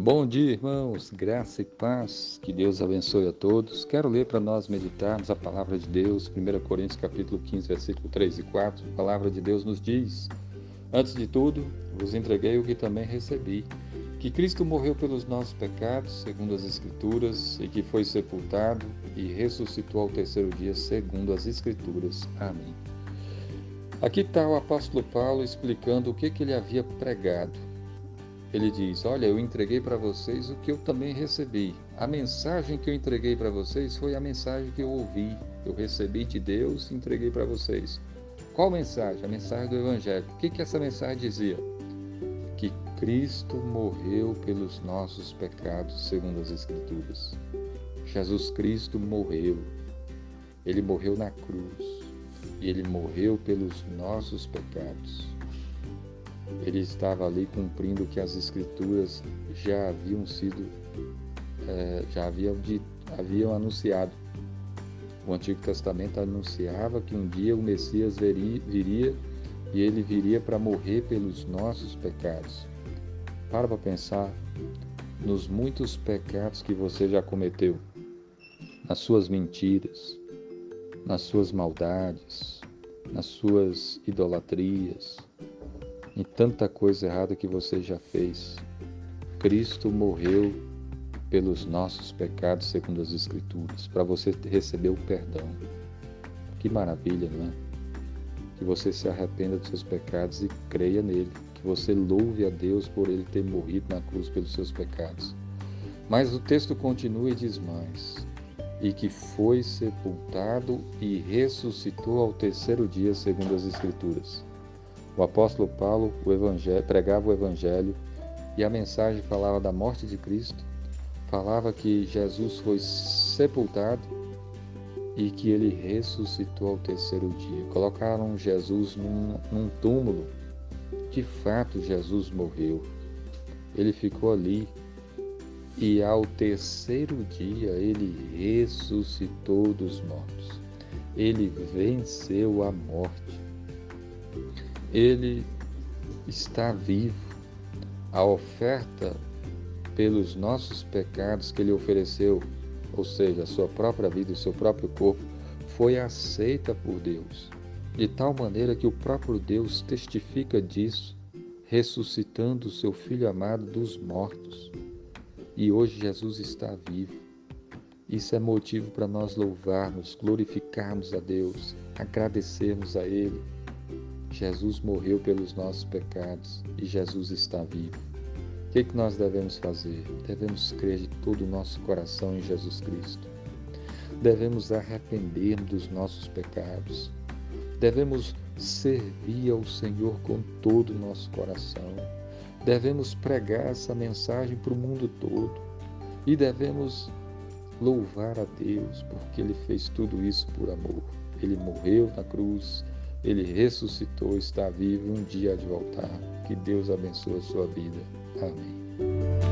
Bom dia, irmãos, graça e paz, que Deus abençoe a todos. Quero ler para nós meditarmos a palavra de Deus, 1 Coríntios capítulo 15, versículo 3 e 4. A palavra de Deus nos diz: Antes de tudo, vos entreguei o que também recebi, que Cristo morreu pelos nossos pecados, segundo as Escrituras, e que foi sepultado e ressuscitou ao terceiro dia, segundo as Escrituras. Amém. Aqui está o apóstolo Paulo explicando o que ele havia pregado. Ele diz: olha, eu entreguei para vocês o que eu também recebi. A mensagem que eu entreguei para vocês foi a mensagem que eu ouvi. Eu recebi de Deus e entreguei para vocês. Qual mensagem? A mensagem do Evangelho. O que essa mensagem dizia? Que Cristo morreu pelos nossos pecados, segundo as Escrituras. Jesus Cristo morreu. Ele morreu na cruz. E Ele morreu pelos nossos pecados. Ele estava ali cumprindo o que as Escrituras já haviam anunciado. O Antigo Testamento anunciava que um dia o Messias viria e ele viria para morrer pelos nossos pecados. Para pensar nos muitos pecados que você já cometeu, nas suas mentiras, nas suas maldades, nas suas idolatrias, em tanta coisa errada que você já fez. Cristo morreu pelos nossos pecados, segundo as Escrituras, para você receber o perdão. Que maravilha, não é? Que você se arrependa dos seus pecados e creia nele, que você louve a Deus por ele ter morrido na cruz pelos seus pecados. Mas o texto continua e diz mais: e que foi sepultado e ressuscitou ao terceiro dia, segundo as Escrituras. O apóstolo Paulo pregava o Evangelho e a mensagem falava da morte de Cristo, falava que Jesus foi sepultado e que ele ressuscitou ao terceiro dia. Colocaram Jesus num túmulo. De fato, Jesus morreu. Ele ficou ali e ao terceiro dia ele ressuscitou dos mortos. Ele venceu a morte. Ele está vivo. A oferta pelos nossos pecados que ele ofereceu, ou seja, a sua própria vida, o seu próprio corpo, foi aceita por Deus, de tal maneira que o próprio Deus testifica disso, ressuscitando o seu Filho amado dos mortos. E hoje Jesus está vivo. Isso é motivo para nós louvarmos, glorificarmos a Deus, agradecermos a Ele. Jesus morreu pelos nossos pecados e Jesus está vivo. O que nós devemos fazer? Devemos crer de todo o nosso coração em Jesus Cristo. Devemos arrepender-nos dos nossos pecados. Devemos servir ao Senhor com todo o nosso coração. Devemos pregar essa mensagem para o mundo todo. E devemos louvar a Deus, porque Ele fez tudo isso por amor. Ele morreu na cruz. Ele ressuscitou, está vivo e um dia há de voltar. Que Deus abençoe a sua vida. Amém.